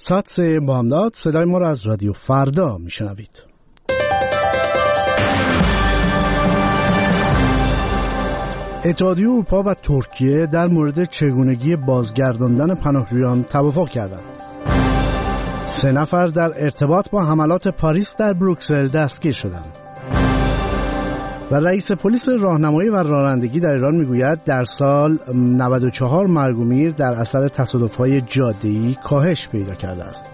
ساعت بامداد صدای ما را از رادیو فردا میشنوید. اتحادیه اروپا و ترکیه در مورد چگونگی بازگرداندن پناهجویان توافق کردند. 3 نفر در ارتباط با حملات پاریس در بروکسل دستگیر شدند. و رئیس پلیس راهنمایی و رانندگی در ایران میگوید در سال 94 مرگ و میر در اثر تصادف‌های جاده‌ای کاهش پیدا کرده است.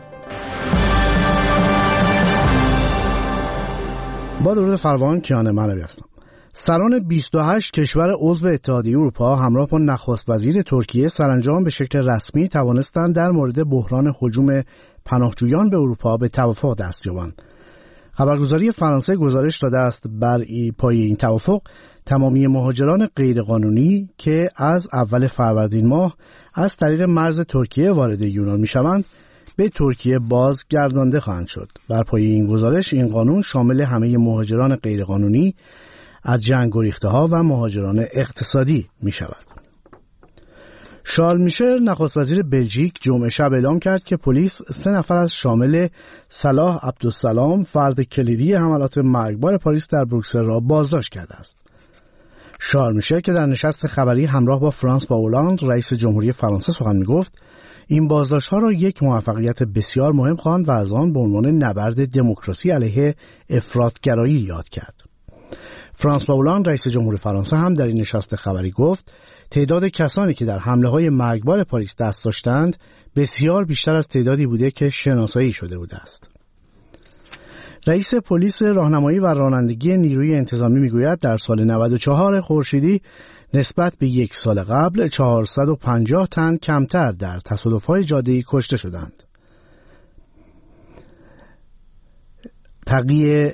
با درود فراوان، کیان منوی هستم. سران 28 کشور عضو اتحادیه اروپا همراه با نخست وزیر ترکیه سرانجام به شکل رسمی توانستند در مورد بحران هجوم پناهجویان به اروپا به توافق دست یابند. خبرگزاری فرانسه گزارش داده است بر پایه این توافق تمامی مهاجران غیرقانونی که از اول فروردین ماه از طریق مرز ترکیه وارد یونان می‌شوند به ترکیه بازگردانده خواهند شد. بر پایه این گزارش این قانون شامل همه مهاجران غیرقانونی از جنگ گریخته‌ها و مهاجران اقتصادی می‌شود. شارل میشل نخست وزیر بلژیک جمعه شب اعلام کرد که پلیس 3 نفر از شامل صلاح عبدالسلام فرد کلیدی حملات مرگبار پاریس در بروکسل را بازداشت کرده است. شارل میشل که در نشست خبری همراه با فرانسوا اولاند رئیس جمهوری فرانسه سخن میگفت، این بازداشت‌ها را یک موفقیت بسیار مهم خواند و از آن به عنوان نبرد دموکراسی علیه افراط‌گرایی یاد کرد. فرانسوا اولاند رئیس جمهور فرانسه هم در این نشست خبری گفت تعداد کسانی که در حمله‌های مرگبار پاریس دست داشتند بسیار بیشتر از تعدادی بوده که شناسایی شده بوده است. رئیس پلیس راهنمایی و رانندگی نیروی انتظامی میگوید در سال 94 خورشیدی نسبت به یک سال قبل 450 تن کمتر در تصادف‌های جاده‌ای کشته شدند. تقی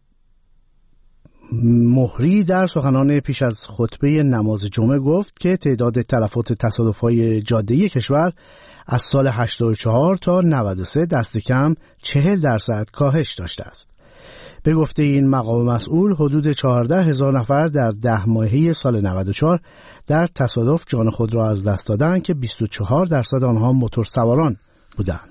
مهری در سخنان پیش از خطبه نماز جمعه گفت که تعداد تلفات تصادف‌های جاده‌ای کشور از سال 84 تا 93 دست کم 40% کاهش داشته است. به گفته این مقام مسئول حدود 14,000 نفر در 10 ماهه سال 94 در تصادف جان خود را از دست دادند که 24% آنها موتورسواران بودند.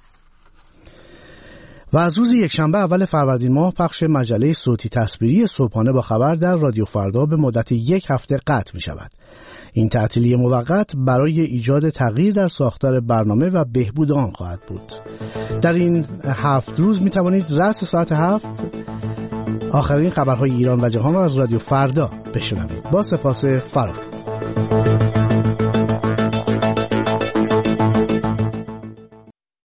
و از روز یکشنبه اول فروردین ماه پخش مجله صوتی تصویری صبحانه با خبر در رادیو فردا به مدت 1 هفته قطع می شود. این تعطیلی موقت برای ایجاد تغییر در ساختار برنامه و بهبود آن خواهد بود. در این 7 روز می توانید رأس ساعت 7 آخرین خبرهای ایران و جهان را از رادیو فردا بشنوید. با سپاس فراوان.